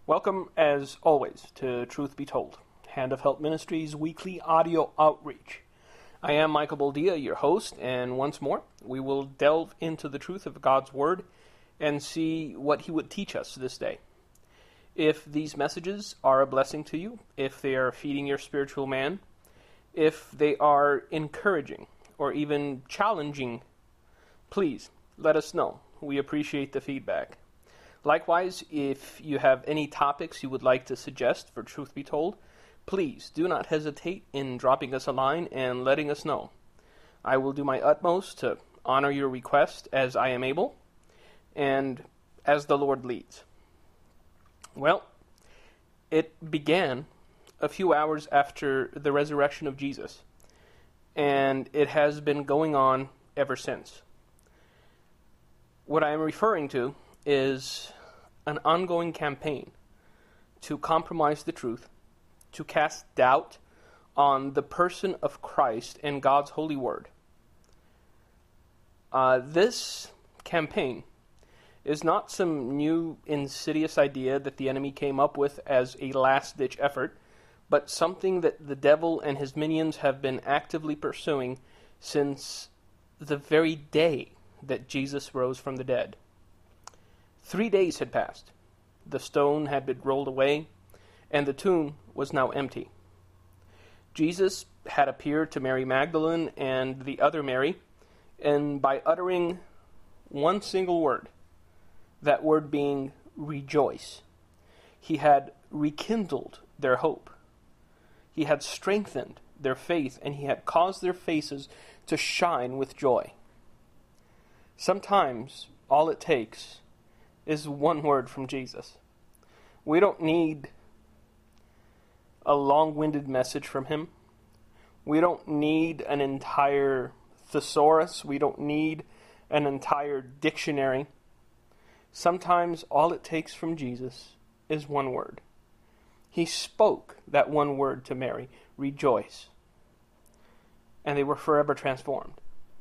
Welcome, as always, to Truth Be Told, Hand of Help Ministries' weekly audio outreach. I am Michael Boldia, your host, and once more, we will delve into the truth of God's Word and see what He would teach us this day. If these messages are a blessing to you, if they are feeding your spiritual man, if they are encouraging or even challenging, please let us know. We appreciate the feedback. Likewise, if you have any topics you would like to suggest for Truth Be Told, please do not hesitate in dropping us a line and letting us know. I will do my utmost to honor your request as I am able and as the Lord leads. Well, it began a few hours after the resurrection of Jesus, and it has been going on ever since. What I am referring to is an ongoing campaign to compromise the truth, to cast doubt on the person of Christ and God's holy word. This campaign is not some new insidious idea that the enemy came up with as a last-ditch effort, but something that the devil and his minions have been actively pursuing since the very day that Jesus rose from the dead. 3 days had passed. The stone had been rolled away, and the tomb was now empty. Jesus had appeared to Mary Magdalene and the other Mary, and by uttering one single word, that word being rejoice, he had rekindled their hope. He had strengthened their faith, and he had caused their faces to shine with joy. Sometimes all it takes is one word from Jesus. We don't need a long-winded message from him. We don't need an entire thesaurus. We don't need an entire dictionary. Sometimes all it takes from Jesus is one word. He spoke that one word to Mary, rejoice. And they were forever transformed.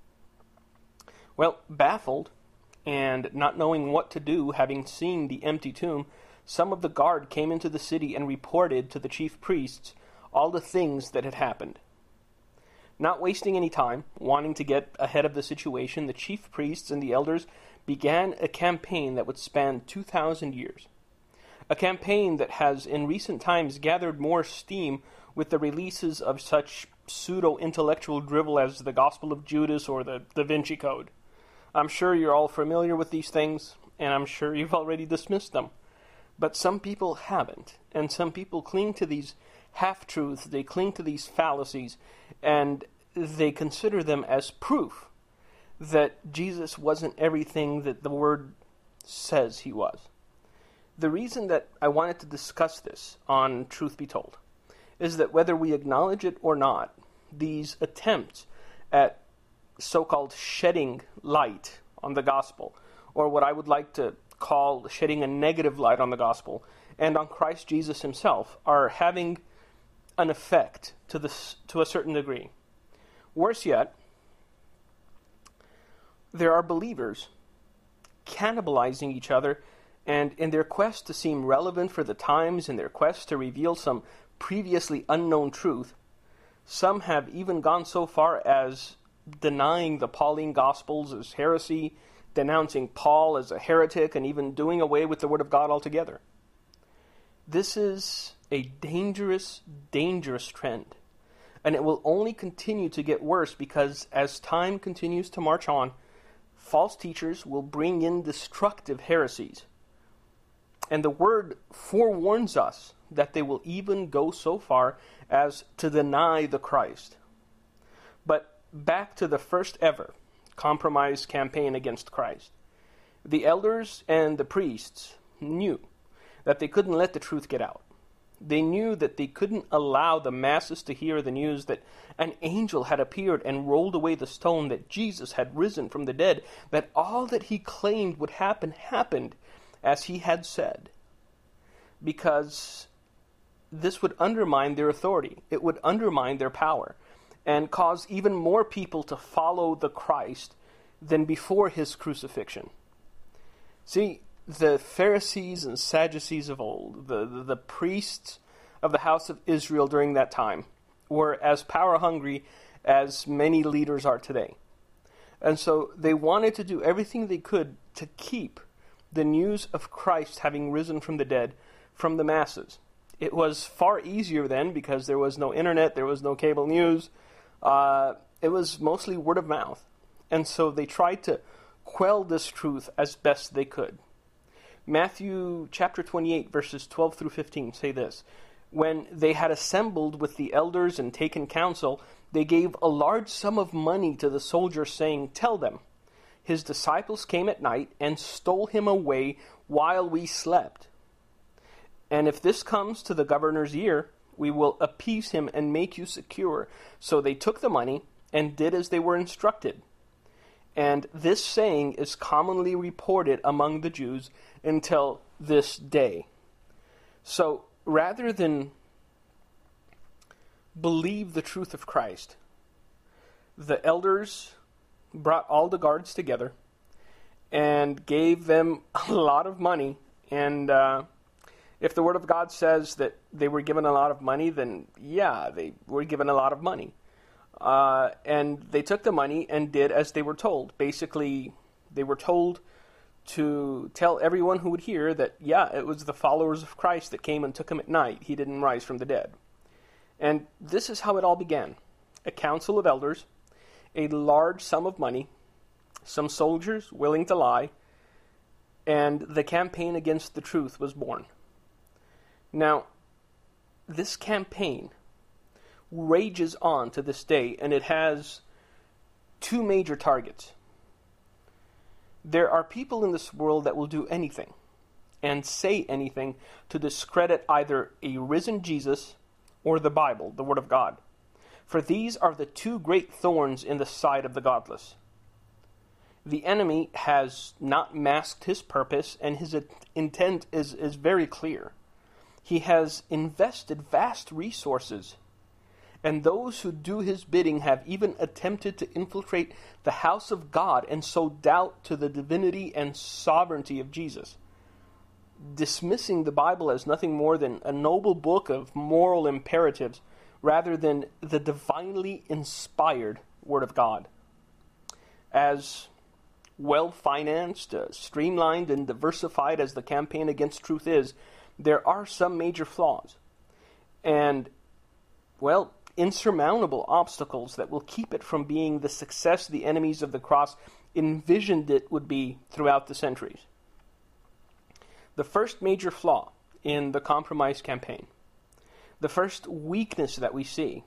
Well, baffled and not knowing what to do, having seen the empty tomb, some of the guard came into the city and reported to the chief priests all the things that had happened. Not wasting any time, wanting to get ahead of the situation, the chief priests and the elders began a campaign that would span 2,000 years. A campaign that has in recent times gathered more steam with the releases of such pseudo-intellectual drivel as the Gospel of Judas or the Da Vinci Code. I'm sure you're all familiar with these things, and I'm sure you've already dismissed them. But some people haven't, and some people cling to these half-truths, they cling to these fallacies, and they consider them as proof that Jesus wasn't everything that the Word says he was. The reason that I wanted to discuss this on Truth Be Told is that whether we acknowledge it or not, these attempts at so-called shedding light on the gospel, or what I would like to call shedding a negative light on the gospel and on Christ Jesus himself, are having an effect to a certain degree. Worse yet, there are believers cannibalizing each other, and in their quest to seem relevant for the times, in their quest to reveal some previously unknown truth, some have even gone so far as denying the Pauline Gospels as heresy, denouncing Paul as a heretic, and even doing away with the Word of God altogether. This is a dangerous, dangerous trend, and it will only continue to get worse because as time continues to march on, false teachers will bring in destructive heresies. And the Word forewarns us that they will even go so far as to deny the Christ. But back to the first ever compromise campaign against Christ. The elders and the priests knew that they couldn't let the truth get out. They knew that they couldn't allow the masses to hear the news that an angel had appeared and rolled away the stone, that Jesus had risen from the dead, that all that he claimed would happen happened as he had said. Because this would undermine their authority. It would undermine their power and cause even more people to follow the Christ than before his crucifixion. See, the Pharisees and Sadducees of old, the priests of the house of Israel during that time, were as power-hungry as many leaders are today. And so they wanted to do everything they could to keep the news of Christ having risen from the dead from the masses. It was far easier then because there was no internet, there was no cable news. It was mostly word of mouth. And so they tried to quell this truth as best they could. Matthew chapter 28, verses 12 through 15 say this: "When they had assembled with the elders and taken counsel, they gave a large sum of money to the soldiers, saying, 'Tell them, his disciples came at night and stole him away while we slept. And if this comes to the governor's ear, we will appease him and make you secure.' So they took the money and did as they were instructed. And this saying is commonly reported among the Jews until this day." So rather than believe the truth of Christ, the elders brought all the guards together and gave them a lot of money. And if the Word of God says that they were given a lot of money, then yeah, they were given a lot of money. And they took the money and did as they were told. Basically, they were told to tell everyone who would hear that, yeah, it was the followers of Christ that came and took him at night. He didn't rise from the dead. And this is how it all began. A council of elders, a large sum of money, some soldiers willing to lie, and the campaign against the truth was born. Now, this campaign rages on to this day, and it has two major targets. There are people in this world that will do anything and say anything to discredit either a risen Jesus or the Bible, the Word of God. For these are the two great thorns in the side of the godless. The enemy has not masked his purpose, and his intent is very clear. He has invested vast resources, and those who do his bidding have even attempted to infiltrate the house of God and sow doubt to the divinity and sovereignty of Jesus, dismissing the Bible as nothing more than a noble book of moral imperatives rather than the divinely inspired Word of God. As well-financed, streamlined, and diversified as the campaign against truth is, there are some major flaws and, well, insurmountable obstacles that will keep it from being the success the enemies of the cross envisioned it would be throughout the centuries. The first major flaw in the compromise campaign, the first weakness that we see,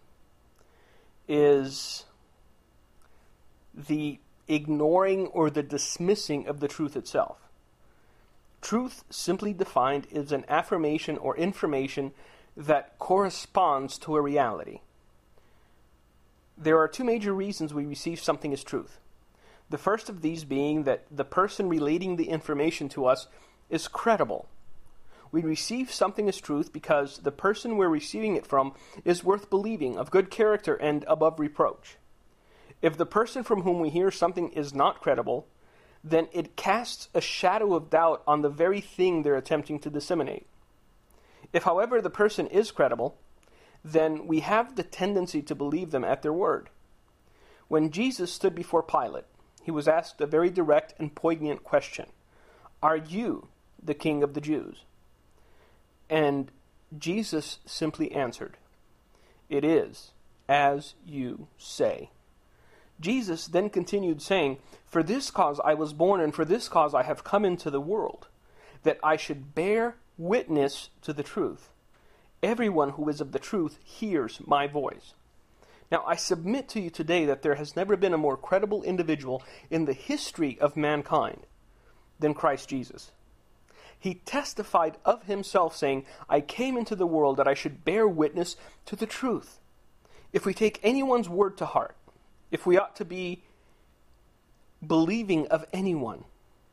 is the ignoring or the dismissing of the truth itself. Truth, simply defined, is an affirmation or information that corresponds to a reality. There are two major reasons we receive something as truth. The first of these being that the person relating the information to us is credible. We receive something as truth because the person we're receiving it from is worth believing, of good character, and above reproach. If the person from whom we hear something is not credible, then it casts a shadow of doubt on the very thing they're attempting to disseminate. If, however, the person is credible, then we have the tendency to believe them at their word. When Jesus stood before Pilate, he was asked a very direct and poignant question: "Are you the King of the Jews?" And Jesus simply answered, "It is as you say." Jesus then continued saying, "For this cause I was born, and for this cause I have come into the world, that I should bear witness to the truth. Everyone who is of the truth hears my voice." Now, I submit to you today that there has never been a more credible individual in the history of mankind than Christ Jesus. He testified of himself, saying, "I came into the world that I should bear witness to the truth." If we take anyone's word to heart, if we ought to be believing of anyone,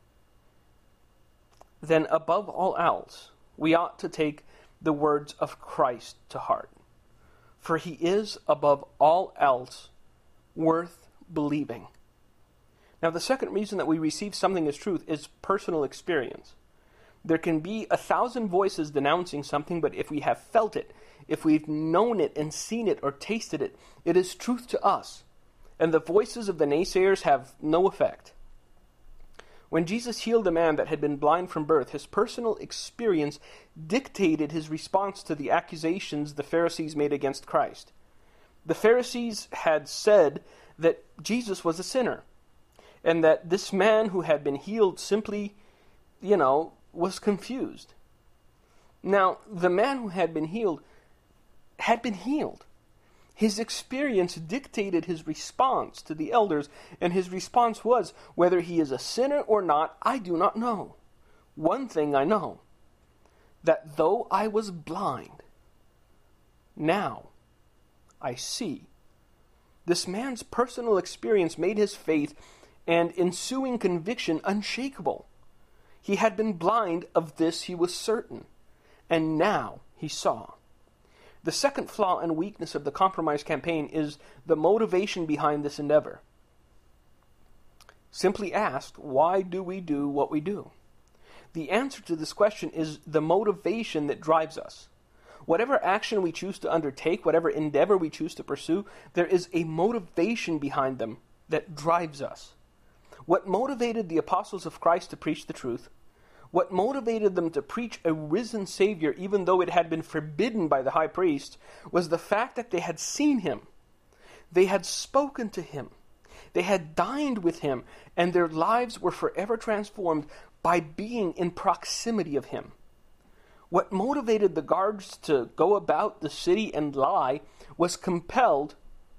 then above all else, we ought to take the words of Christ to heart. For he is, above all else, worth believing. Now, the second reason that we receive something as truth is personal experience. There can be 1,000 voices denouncing something, but if we have felt it, if we've known it and seen it or tasted it, it is truth to us. And the voices of the naysayers have no effect. When Jesus healed a man that had been blind from birth, his personal experience dictated his response to the accusations the Pharisees made against Christ. The Pharisees had said that Jesus was a sinner, and that this man who had been healed simply, was confused. Now, the man who had been healed had been healed. His experience dictated his response to the elders, and his response was, whether he is a sinner or not, I do not know. One thing I know, that though I was blind, now I see. This man's personal experience made his faith and ensuing conviction unshakable. He had been blind, of this he was certain, and now he saw. The second flaw and weakness of the Compromise Campaign is the motivation behind this endeavor. Simply asked, why do we do what we do? The answer to this question is the motivation that drives us. Whatever action we choose to undertake, whatever endeavor we choose to pursue, there is a motivation behind them that drives us. What motivated the apostles of Christ to preach the truth? What motivated them to preach a risen Savior, even though it had been forbidden by the high priest, was the fact that they had seen him. They had spoken to him. They had dined with him, and their lives were forever transformed by being in proximity of him. What motivated the guards to go about the city and lie was compelled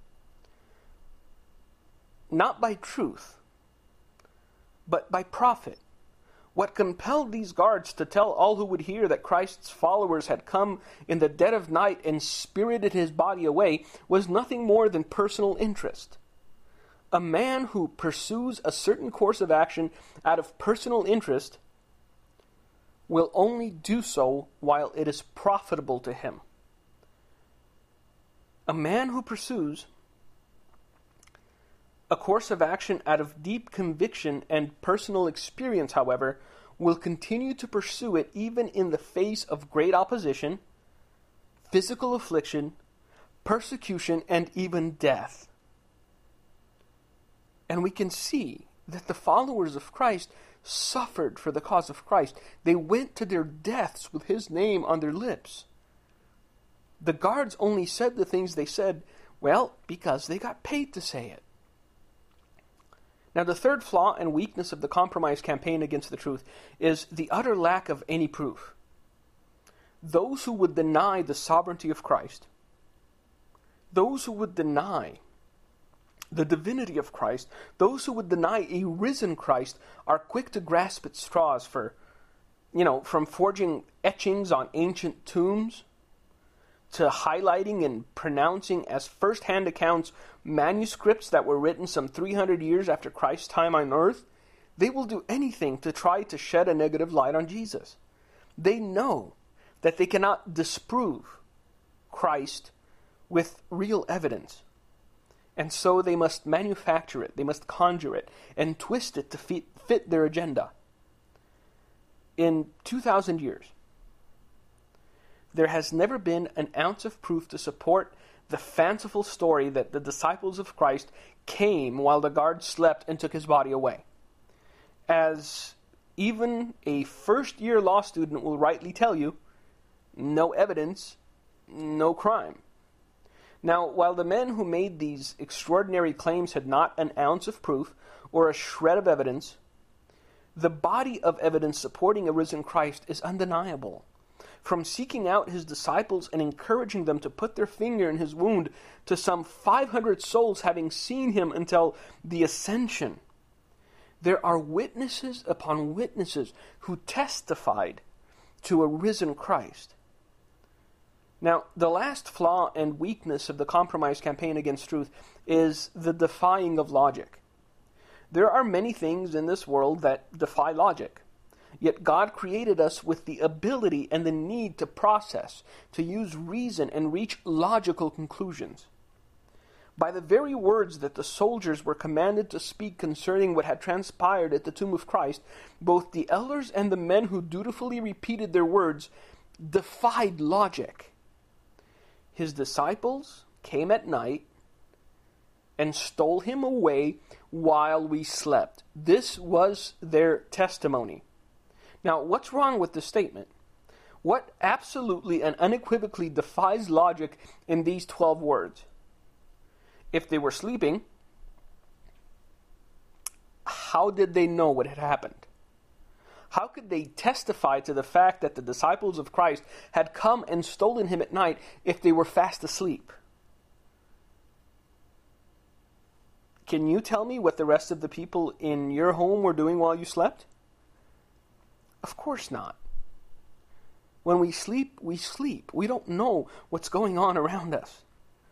not by truth, but by profit. What compelled these guards to tell all who would hear that Christ's followers had come in the dead of night and spirited his body away was nothing more than personal interest. A man who pursues a certain course of action out of personal interest will only do so while it is profitable to him. A man who pursues a course of action out of deep conviction and personal experience, however, will continue to pursue it even in the face of great opposition, physical affliction, persecution, and even death. And we can see that the followers of Christ suffered for the cause of Christ. They went to their deaths with his name on their lips. The guards only said the things they said, because they got paid to say it. Now, the third flaw and weakness of the Compromise Campaign against the truth is the utter lack of any proof. Those who would deny the sovereignty of Christ, those who would deny the divinity of Christ, those who would deny a risen Christ, are quick to grasp at straws for, from forging etchings on ancient tombs to highlighting and pronouncing as first-hand accounts manuscripts that were written some 300 years after Christ's time on earth. They will do anything to try to shed a negative light on Jesus. They know that they cannot disprove Christ with real evidence. And so they must manufacture it, they must conjure it, and twist it to fit their agenda. In 2,000 years, there has never been an ounce of proof to support the fanciful story that the disciples of Christ came while the guards slept and took his body away. As even a first-year law student will rightly tell you, no evidence, no crime. Now, while the men who made these extraordinary claims had not an ounce of proof or a shred of evidence, the body of evidence supporting a risen Christ is undeniable. From seeking out his disciples and encouraging them to put their finger in his wound, to some 500 souls having seen him until the ascension, there are witnesses upon witnesses who testified to a risen Christ. Now, the last flaw and weakness of the Compromise Campaign against truth is the defying of logic. There are many things in this world that defy logic. Yet God created us with the ability and the need to process, to use reason and reach logical conclusions. By the very words that the soldiers were commanded to speak concerning what had transpired at the tomb of Christ, both the elders and the men who dutifully repeated their words defied logic. His disciples came at night and stole him away while we slept. This was their testimony. Now, what's wrong with this statement? What absolutely and unequivocally defies logic in these 12 words? If they were sleeping, how did they know what had happened? How could they testify to the fact that the disciples of Christ had come and stolen him at night if they were fast asleep? Can you tell me what the rest of the people in your home were doing while you slept? Of course not. When we sleep, we sleep. We don't know what's going on around us.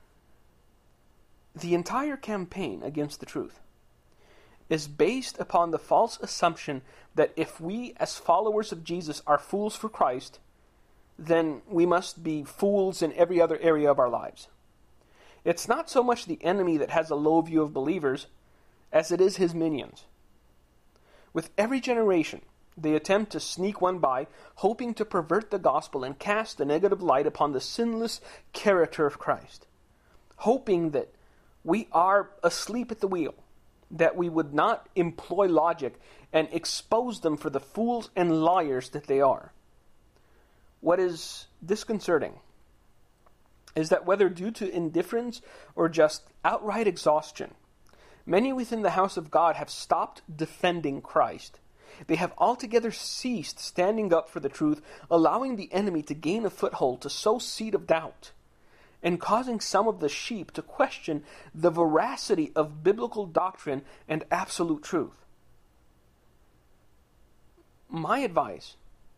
The entire campaign against the truth is based upon the false assumption that if we as followers of Jesus are fools for Christ, then we must be fools in every other area of our lives. It's not so much the enemy that has a low view of believers as it is his minions. With every generation, they attempt to sneak one by, hoping to pervert the gospel and cast a negative light upon the sinless character of Christ, hoping that we are asleep at the wheel, that we would not employ logic and expose them for the fools and liars that they are. What is disconcerting is that whether due to indifference or just outright exhaustion, many within the house of God have stopped defending Christ. They have altogether ceased standing up for the truth, allowing the enemy to gain a foothold to sow seed of doubt, and causing some of the sheep to question the veracity of biblical doctrine and absolute truth. My advice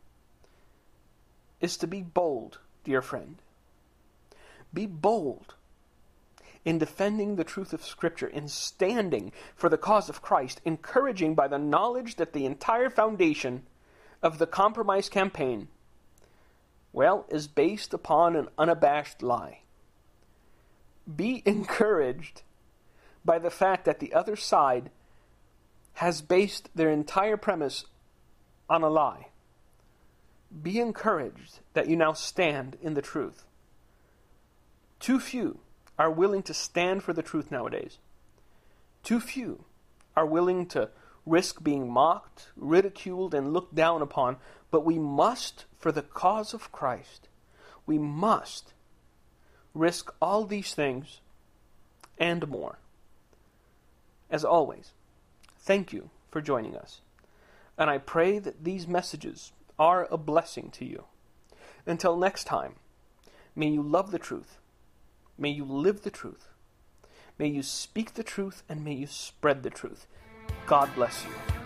is to be bold, dear friend. Be bold in defending the truth of Scripture, in standing for the cause of Christ, encouraging by the knowledge that the entire foundation of the compromise campaign, is based upon an unabashed lie. Be encouraged by the fact that the other side has based their entire premise on a lie. Be encouraged that you now stand in the truth. Too few are willing to stand for the truth nowadays. Too few are willing to risk being mocked, ridiculed, and looked down upon, but we must, for the cause of Christ, we must risk all these things and more. As always, thank you for joining us, and I pray that these messages are a blessing to you. Until next time, may you love the truth. May you live the truth. May you speak the truth, and may you spread the truth. God bless you.